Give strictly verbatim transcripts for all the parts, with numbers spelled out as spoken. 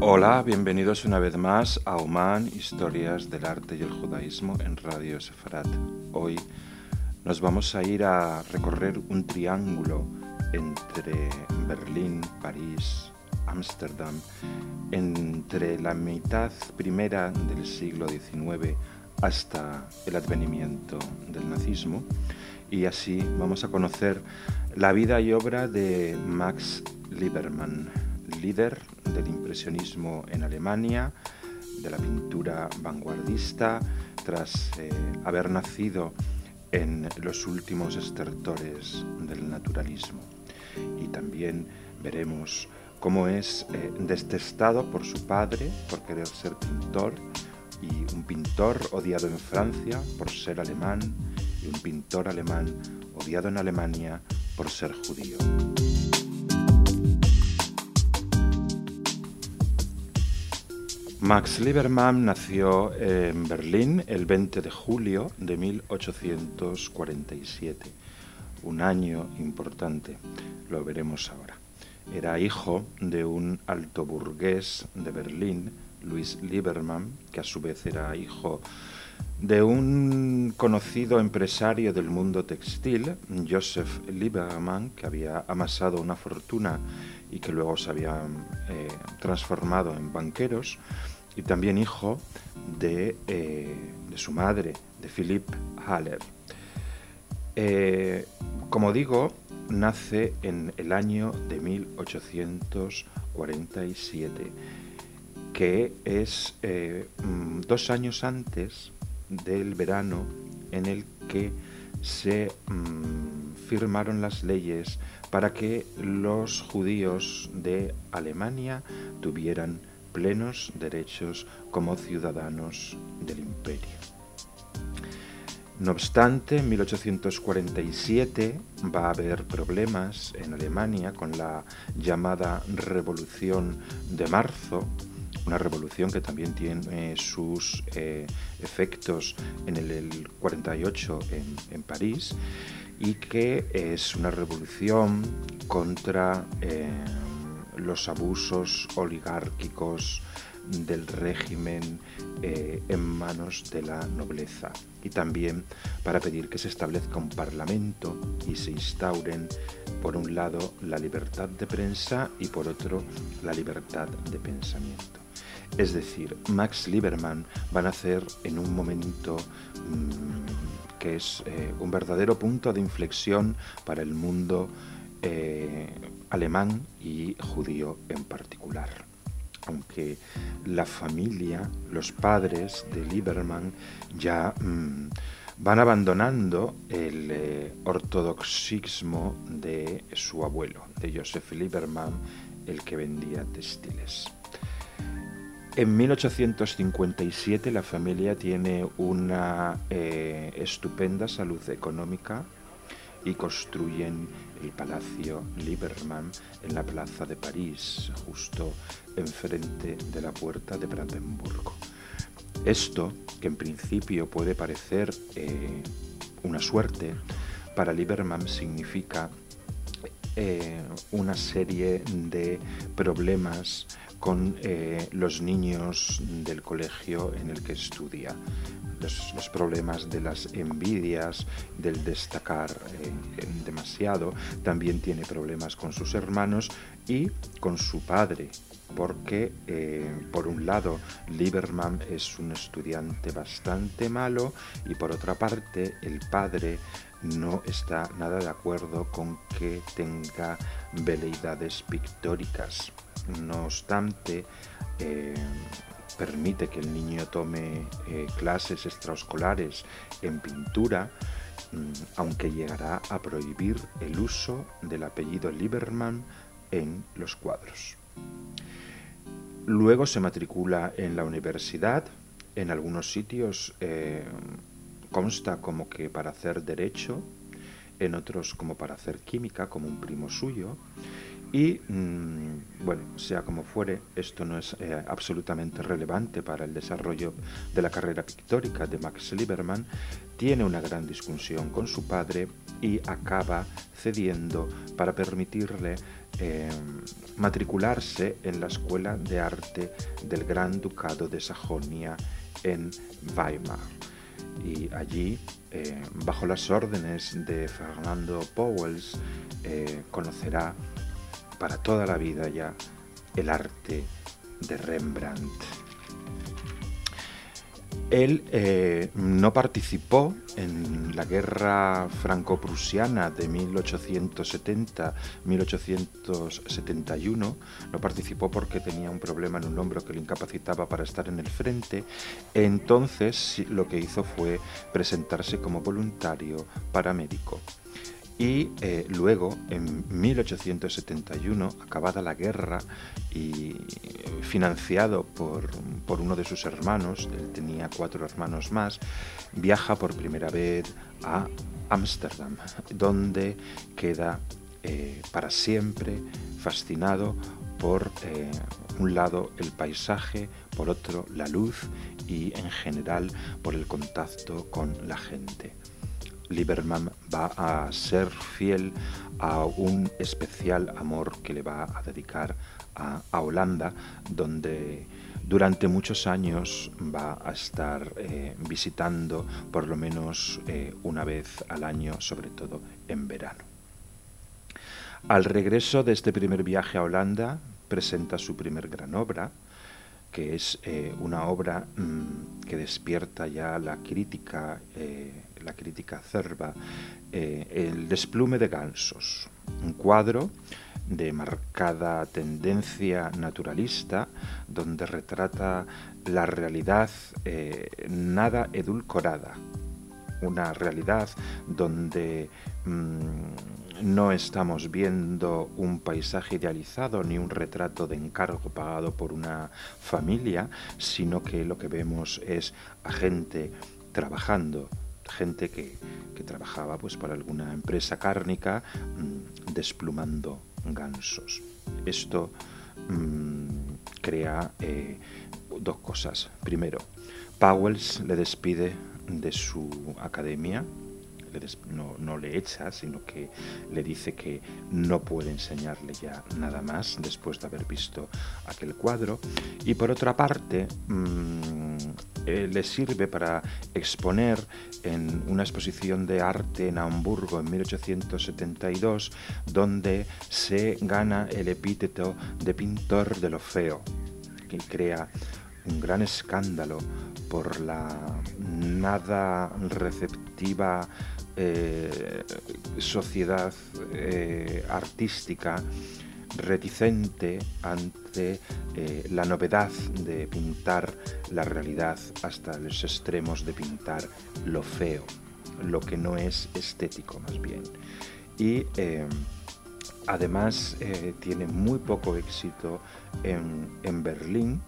Hola, bienvenidos una vez más a Oman, Historias del Arte y el Judaísmo en Radio Sefarat. Hoy nos vamos a ir a recorrer un triángulo entre Berlín, París, Ámsterdam, entre la mitad primera del siglo diecinueve hasta el advenimiento del nazismo, y así vamos a conocer la vida y obra de Max Liebermann, líder del impresionismo en Alemania, de la pintura vanguardista, tras eh, haber nacido en los últimos estertores del naturalismo. Y también veremos cómo es eh, detestado por su padre por querer ser pintor, y un pintor odiado en Francia por ser alemán, y un pintor alemán odiado en Alemania por ser judío. Max Liebermann nació en Berlín el veinte de julio de mil ochocientos cuarenta y siete, un año importante, lo veremos ahora. Era hijo de un alto burgués de Berlín, Louis Liebermann, que a su vez era hijo de un conocido empresario del mundo textil, Joseph Liebermann, que había amasado una fortuna y que luego se había eh, transformado en banqueros, y también hijo de, eh, de su madre, de Philipp Haller. Eh, como digo, nace en el año de mil ochocientos cuarenta y siete, que es eh, dos años antes del verano en el que se mmm, firmaron las leyes para que los judíos de Alemania tuvieran plenos derechos como ciudadanos del imperio. No obstante, en mil ochocientos cuarenta y siete va a haber problemas en Alemania con la llamada Revolución de Marzo, una revolución que también tiene sus eh, efectos en el, el cuarenta y ocho en, en París, y que es una revolución contra eh, los abusos oligárquicos del régimen eh, en manos de la nobleza, y también para pedir que se establezca un parlamento y se instauren, por un lado, la libertad de prensa y por otro, la libertad de pensamiento. Es decir, Max Liebermann va a nacer en un momento mmm, que es eh, un verdadero punto de inflexión para el mundo eh, alemán y judío en particular. Aunque la familia, los padres de Liebermann ya mmm, van abandonando el eh, ortodoxismo de su abuelo, de Joseph Liebermann, el que vendía textiles. En mil ochocientos cincuenta y siete la familia tiene una eh, estupenda salud económica y construyen el Palacio Liebermann en la plaza de París, justo enfrente de la puerta de Brandenburgo. Esto, que en principio puede parecer eh, una suerte, para Liebermann significa eh, una serie de problemas con eh, los niños del colegio en el que estudia. Los, los problemas de las envidias, del destacar eh, demasiado. También tiene problemas con sus hermanos y con su padre, porque eh, por un lado Liebermann es un estudiante bastante malo, y por otra parte el padre no está nada de acuerdo con que tenga veleidades pictóricas. No obstante, eh, permite que el niño tome eh, clases extraescolares en pintura, mmm, aunque llegará a prohibir el uso del apellido Liebermann en los cuadros. Luego se matricula en la universidad. En algunos sitios eh, consta como que para hacer derecho, en otros como para hacer química, como un primo suyo, Y, mmm, bueno, sea como fuere, esto no es eh, absolutamente relevante para el desarrollo de la carrera pictórica de Max Liebermann. Tiene una gran discusión con su padre y acaba cediendo para permitirle eh, matricularse en la Escuela de Arte del Gran Ducado de Sajonia en Weimar. Y allí, eh, bajo las órdenes de Fernando Pauwels, eh, conocerá para toda la vida ya el arte de Rembrandt. Él eh, no participó en la guerra franco-prusiana de mil ochocientos setenta a mil ochocientos setenta y uno, no participó porque tenía un problema en un hombro que le incapacitaba para estar en el frente. Entonces lo que hizo fue presentarse como voluntario paramédico. Y eh, luego, en mil ochocientos setenta y uno, acabada la guerra y financiado por, por uno de sus hermanos, él tenía cuatro hermanos más, viaja por primera vez a Ámsterdam, donde queda eh, para siempre fascinado por eh, un lado el paisaje, por otro la luz y en general por el contacto con la gente. Liebermann va a ser fiel a un especial amor que le va a dedicar a, a Holanda, donde durante muchos años va a estar eh, visitando por lo menos eh, una vez al año, sobre todo en verano. Al regreso de este primer viaje a Holanda, presenta su primer gran obra, que es eh, una obra mmm, que despierta ya la crítica, eh, la crítica acerba, eh, El desplume de gansos, un cuadro de marcada tendencia naturalista, donde retrata la realidad eh, nada edulcorada, una realidad donde mmm, no estamos viendo un paisaje idealizado ni un retrato de encargo pagado por una familia, sino que lo que vemos es a gente trabajando, gente que, que trabajaba pues para alguna empresa cárnica mmm, desplumando gansos. Esto mmm, crea eh, dos cosas. Primero, Pauwels le despide de su academia, no, no le echa, sino que le dice que no puede enseñarle ya nada más después de haber visto aquel cuadro. Y por otra parte, mmm, eh, le sirve para exponer en una exposición de arte en Hamburgo en mil ochocientos setenta y dos, donde se gana el epíteto de pintor de lo feo, que crea un gran escándalo por la nada receptiva eh, sociedad eh, artística reticente ante eh, la novedad de pintar la realidad hasta los extremos de pintar lo feo, lo que no es estético más bien. Y eh, además eh, tiene muy poco éxito en, en Berlín,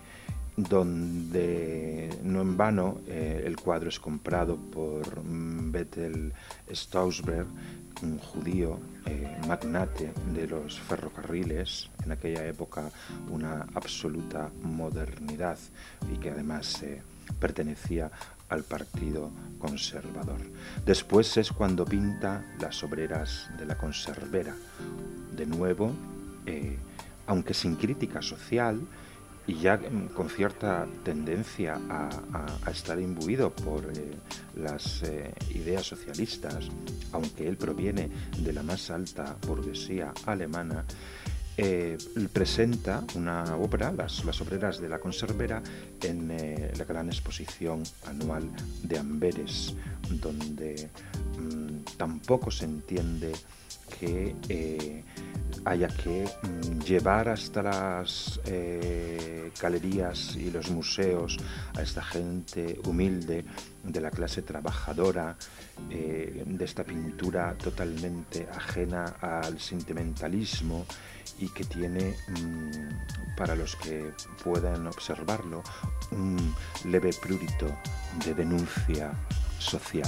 donde no en vano eh, el cuadro es comprado por Bethel Stausberg, un judío eh, magnate de los ferrocarriles, en aquella época una absoluta modernidad, y que además eh, pertenecía al Partido Conservador. Después es cuando pinta Las obreras de la Conservera, de nuevo, eh, aunque sin crítica social, y ya con cierta tendencia a, a, a estar imbuido por eh, las eh, ideas socialistas, aunque él proviene de la más alta burguesía alemana, eh, presenta una obra, las, las obreras de la Conservera, en eh, la gran exposición anual de Amberes, donde mmm, tampoco se entiende que eh, haya que mm, llevar hasta las eh, galerías y los museos a esta gente humilde de la clase trabajadora, eh, de esta pintura totalmente ajena al sentimentalismo y que tiene, mmm, para los que puedan observarlo, un leve prurito de denuncia social.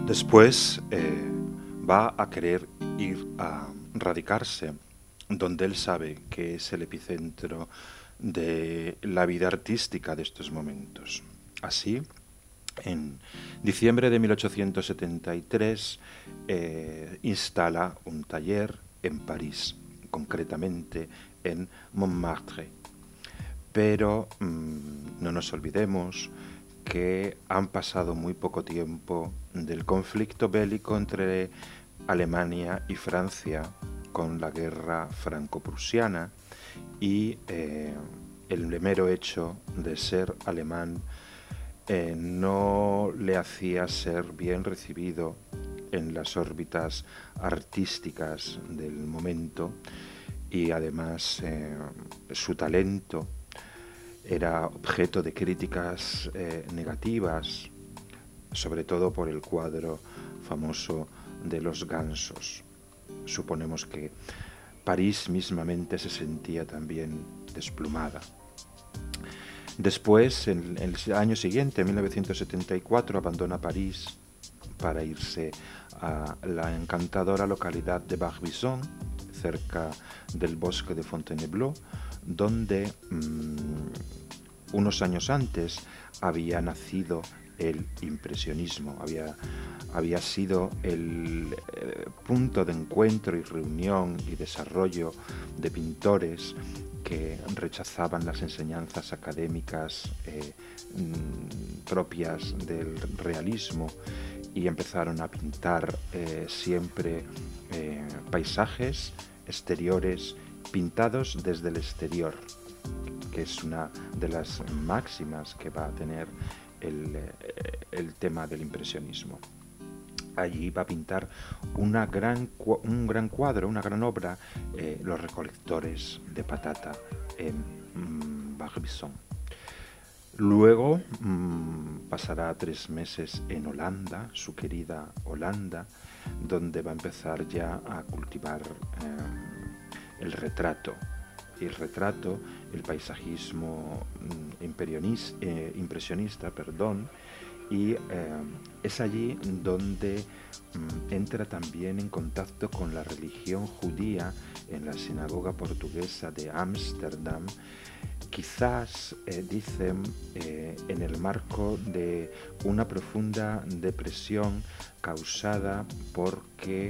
Después eh, va a querer ir a radicarse donde él sabe que es el epicentro de la vida artística de estos momentos. Así, en diciembre de mil ochocientos setenta y tres eh, instala un taller en París, concretamente en Montmartre. Pero mmm, no nos olvidemos que han pasado muy poco tiempo del conflicto bélico entre Alemania y Francia con la guerra franco-prusiana y eh, el mero hecho de ser alemán eh, no le hacía ser bien recibido en las órbitas artísticas del momento y además eh, su talento era objeto de críticas eh, negativas, sobre todo por el cuadro famoso de los gansos. Suponemos que París mismamente se sentía también desplumada. Después, en el año siguiente, en mil novecientos setenta y cuatro, abandona París para irse a la encantadora localidad de Barbizon, cerca del bosque de Fontainebleau, donde mmm, unos años antes había nacido el impresionismo, había, había sido el eh, punto de encuentro y reunión y desarrollo de pintores que rechazaban las enseñanzas académicas eh, mm, propias del realismo y empezaron a pintar eh, siempre eh, paisajes exteriores pintados desde el exterior, que es una de las máximas que va a tener el, el tema del impresionismo. Allí va a pintar una gran, un gran cuadro, una gran obra, eh, Los recolectores de patata en mmm, Barbizon. Luego mmm, pasará tres meses en Holanda, su querida Holanda, donde va a empezar ya a cultivar eh, el retrato. El retrato, el paisajismo eh, impresionista, perdón, y eh, es allí donde mm, entra también en contacto con la religión judía en la sinagoga portuguesa de Ámsterdam, quizás, eh, dicen, eh, en el marco de una profunda depresión causada porque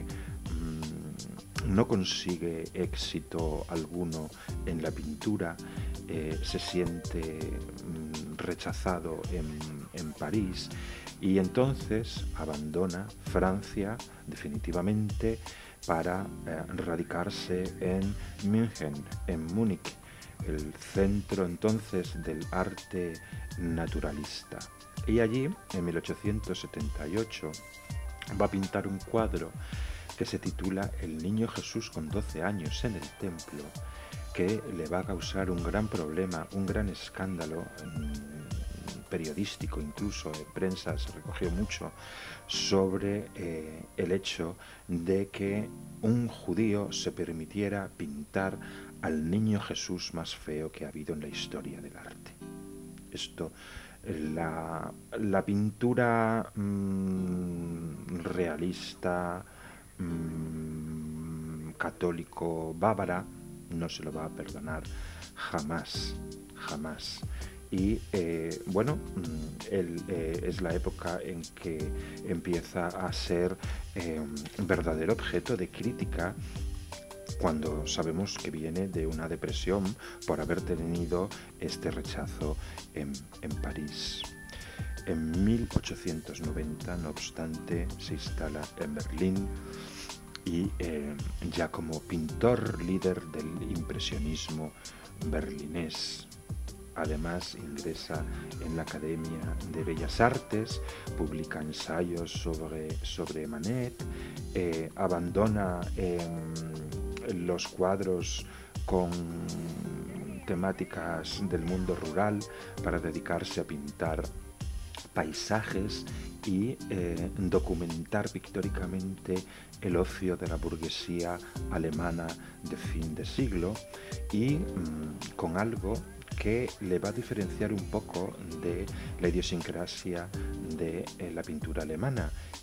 mmm, no consigue éxito alguno en la pintura, eh, se siente mmm, rechazado en, en París y entonces abandona Francia definitivamente para eh, radicarse en München, en Múnich, el centro entonces del arte naturalista. Y allí, en mil ochocientos setenta y ocho, va a pintar un cuadro que se titula El Niño Jesús con doce años en el templo, que le va a causar un gran problema, un gran escándalo mmm, periodístico, incluso en prensa se recogió mucho sobre eh, el hecho de que un judío se permitiera pintar al niño Jesús más feo que ha habido en la historia del arte. Esto, la, la pintura mmm, realista, mmm, católico bávara, no se lo va a perdonar jamás, jamás. Y eh, bueno, él, eh, es la época en que empieza a ser eh, verdadero objeto de crítica, cuando sabemos que viene de una depresión por haber tenido este rechazo en, en París. En mil ochocientos noventa, no obstante, se instala en Berlín y eh, ya como pintor líder del impresionismo berlinés. Además ingresa en la Academia de Bellas Artes, publica ensayos sobre, sobre Manet, eh, abandona eh, los cuadros con temáticas del mundo rural para dedicarse a pintar paisajes y eh, documentar pictóricamente el ocio de la burguesía alemana de fin de siglo y mmm, con algo que le va a diferenciar un poco de la idiosincrasia de eh, la pintura alemana,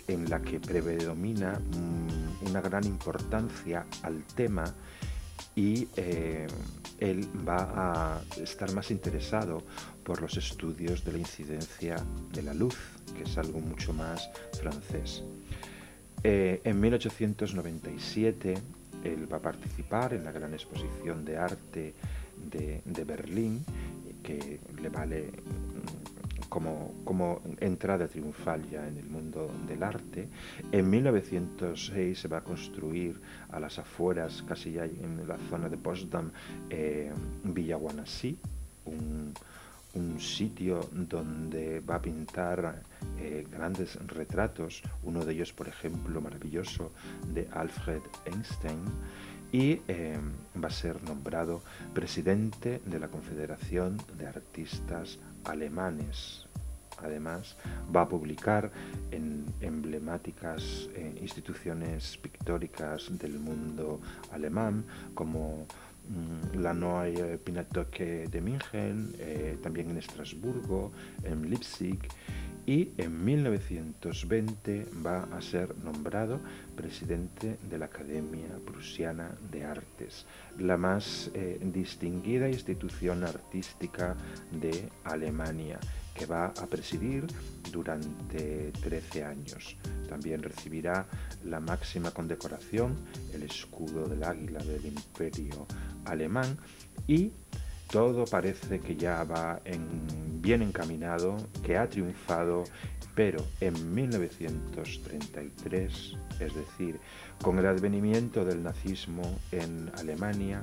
en la que predomina mmm, una gran importancia al tema y eh, él va a estar más interesado por los estudios de la incidencia de la luz, que es algo mucho más francés. Eh, en mil ochocientos noventa y siete él va a participar en la gran exposición de arte de, de Berlín, que le vale como, como entrada triunfal ya en el mundo del arte. En mil novecientos seis se va a construir a las afueras, casi ya en la zona de Potsdam, eh, Villa Guanasí, un, un sitio donde va a pintar eh, grandes retratos, uno de ellos, por ejemplo, maravilloso, de Alfred Einstein, y eh, va a ser nombrado presidente de la Confederación de Artistas Alemanes. Además, va a publicar en emblemáticas eh, instituciones pictóricas del mundo alemán, como mmm, la Neue Pinakothek de München, eh, también en Estrasburgo, en Leipzig, y en mil novecientos veinte va a ser nombrado presidente de la Academia Prusiana de Artes, la más eh, distinguida institución artística de Alemania, que va a presidir durante trece años. También recibirá la máxima condecoración, el escudo del águila del Imperio Alemán, y todo parece que ya va en, bien encaminado, que ha triunfado, pero en mil novecientos treinta y tres, es decir, con el advenimiento del nazismo en Alemania,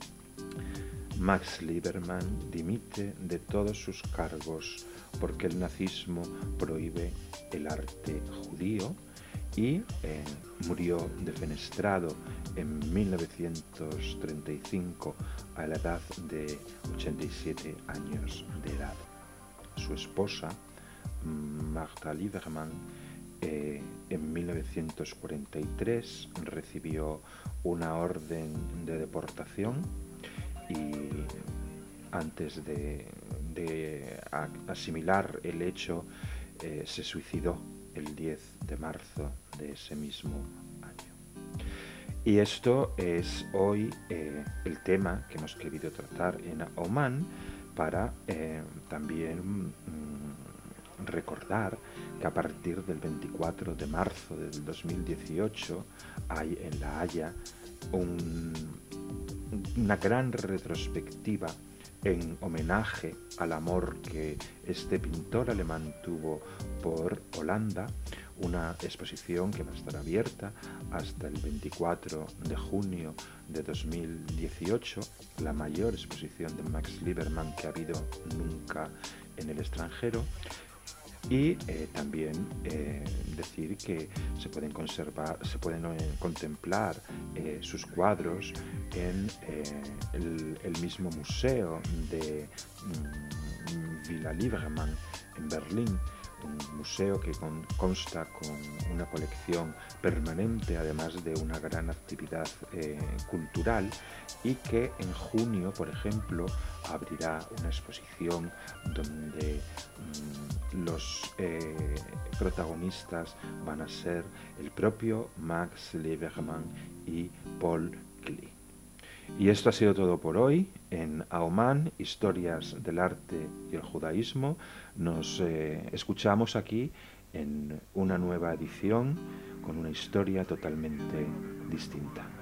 Max Liebermann dimite de todos sus cargos porque el nazismo prohíbe el arte judío y eh, murió defenestrado en mil novecientos treinta y cinco a la edad de ochenta y siete años de edad. Su esposa, Martha Liebermann, eh, en mil novecientos cuarenta y tres recibió una orden de deportación y antes de, de asimilar el hecho eh, se suicidó el diez de marzo de ese mismo año. Y esto es hoy eh, el tema que hemos querido tratar en Oman, para eh, también mm, recordar que a partir del veinticuatro de marzo del dos mil dieciocho hay en La Haya un, una gran retrospectiva en homenaje al amor que este pintor alemán tuvo por Holanda, una exposición que va a estar abierta hasta el veinticuatro de junio de dos mil dieciocho, la mayor exposición de Max Liebermann que ha habido nunca en el extranjero. Y eh, también eh, decir que se pueden conservar, se pueden eh, contemplar eh, sus cuadros en eh, el, el mismo museo de mm, Villa Liebermann en Berlín, un museo que con, consta con una colección permanente, además de una gran actividad eh, cultural, y que en junio, por ejemplo, abrirá una exposición donde mmm, los eh, protagonistas van a ser el propio Max Liebermann y Paul Klee. Y esto ha sido todo por hoy en Oman, Historias del Arte y el Judaísmo. Nos eh, escuchamos aquí en una nueva edición con una historia totalmente distinta.